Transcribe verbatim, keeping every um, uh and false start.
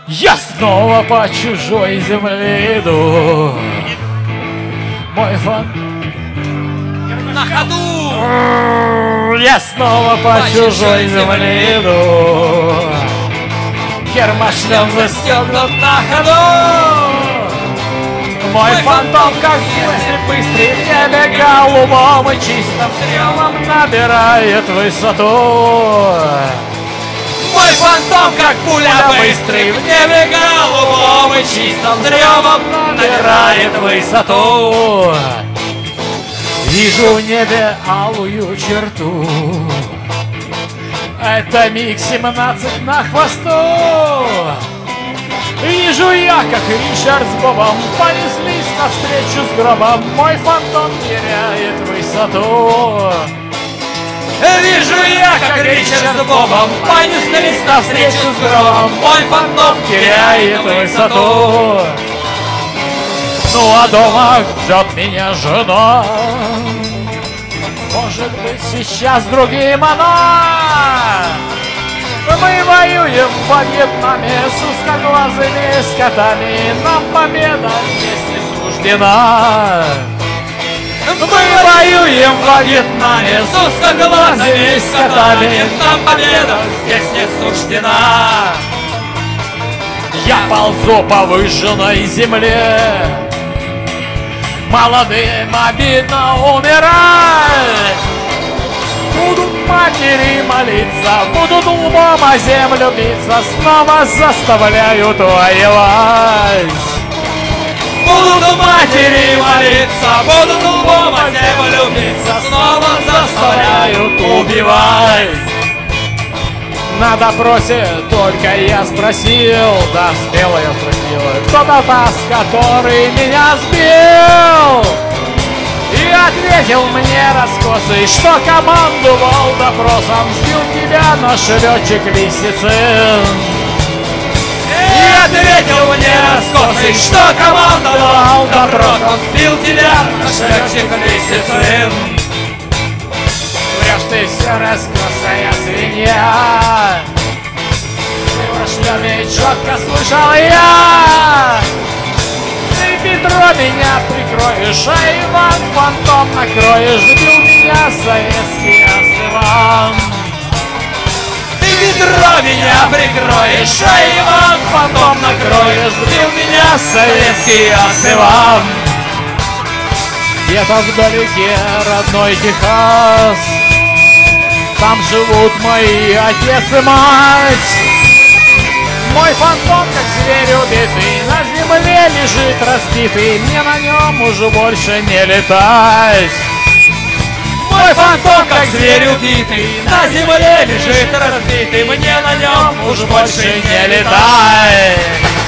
Я снова по чужой земле иду. Мой фон на ходу. Я снова по, по чужой земле иду. Кермашлем застегнут на ходу. Мой фантом, как если быстрее в небе голубом и чистым стрелом набирает высоту. Мой фантом, как пуля быстрый в небе голубом и чистым древом набирает высоту. Вижу в небе алую черту. Это миг семнадцать на хвосту. Вижу я, как Ричард с Бобом понеслись навстречу с гробом. Мой фантом теряет высоту. Вижу я, как Ричард с Бобом понеслись навстречу с гробом. Мой фантом теряет высоту. Ну а дома ждет меня жена. Может быть, сейчас другим она. Мы воюем во Вьетнаме с узкоглазыми скотами. Нам победа здесь не суждена. Мы воюем во Вьетнаме с узкоглазыми скотами. Нам победа здесь не суждена. Я ползу по выжженной земле. Молодым обидно умирать. Будут матери молиться, будут лбом о землю биться, снова заставляют воевать. Будут матери молиться, будут лбом о землю биться, снова заставляют убивать. На допросе только я спросил, да смело я спросил, кто-то таз, который меня сбил. И ответил мне раскосый, что командовал допросом, сбил тебя наш летчик Лисицын. И ответил мне раскосый, что командовал допросом, сбил тебя наш летчик Лисицын. Врешь ты все, раскосая свинья. Ты в шлеме четко слышал я. Петро, меня прикроешь, а Иван фантом накроешь. Сбил меня советский Иван. Ты Петро, меня прикроешь, а Иван фантом накроешь. Сбил меня советский Иван. Где-то вдалеке родной Техас, там живут мои отец и мать. Мой фантом, как зверь убитый, на земле лежит разбитый. Мне на нем уже больше не летать. Мой фантом, как зверь убитый, на земле лежит разбитый. Мне на нем уже больше не летать.